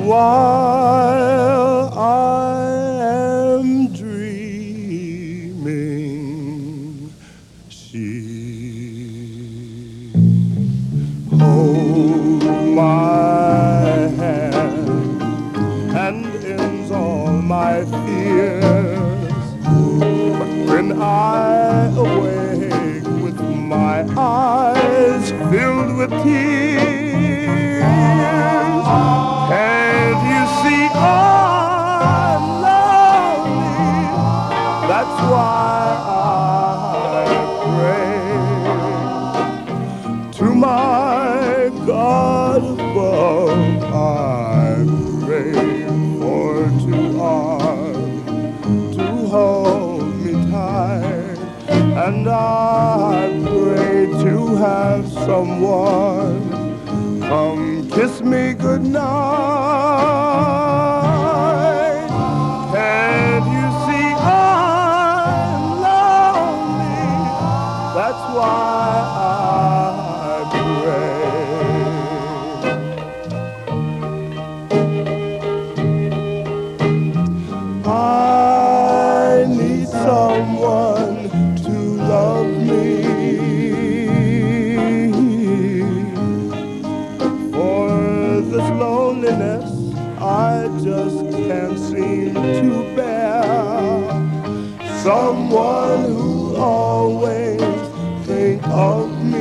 while I am dreaming, she holds my hand and ends all my fears. But when I awake with my eyes filled with tears, can't you see I'm lonely? That's why I pray to my God above. I pray for 2 arms to hold me tight, and I pray to have someone come kiss me goodnight. Can't you see I'm lonely? That's why I pray. I need someone to love me. For this loneliness I just can't seem to bear. Someone who always think of me.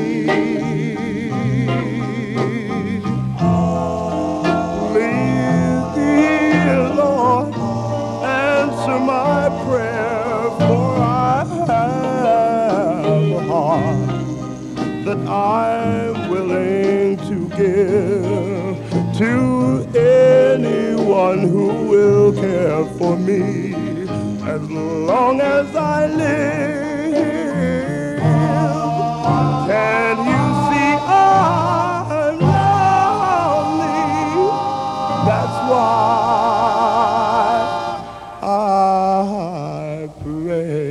Please, dear Lord, answer my prayer, for I have a heart that I'm willing to give to anyone who will care for me as long as I live. Can you see I'm lonely? That's why I pray.